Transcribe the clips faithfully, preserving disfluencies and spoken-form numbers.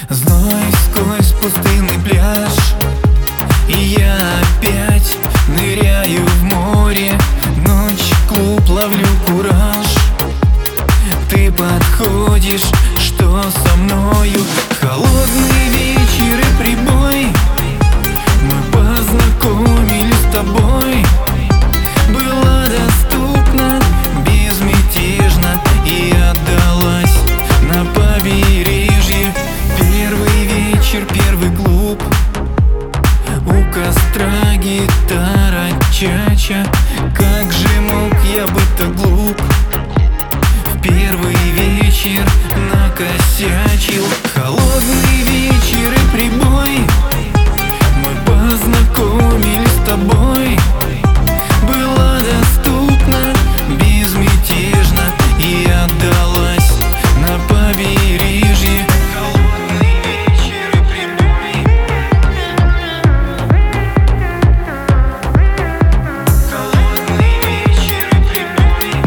Зной сквозь пустынный пляж, и я опять ныряю в море. Ночь, клуб, ловлю кураж. Ты подходишь, что со мною? Холодный вечер и прибой. Мы познакомились с тобой. Была доступна, безмятежна, и отдалась на побережье. Первый вечер, первый клуб, у костра гитара, чача. Как же мог я быть так глуп? В первый вечер накосячил. Холодный вечер и прибой. Мы познакомились с тобой. Была доступна, безмятежна, и отдалась на побережье. Холодный вечер и прибой. Холодный вечер и прибой.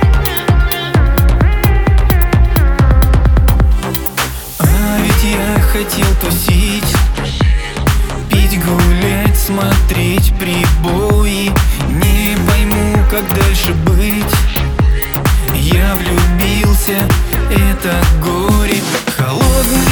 А ведь я хотел тусить, пить, гулять, смотреть прибои. Не пойму, как дальше быть. Я влюбился, это горе. Холодный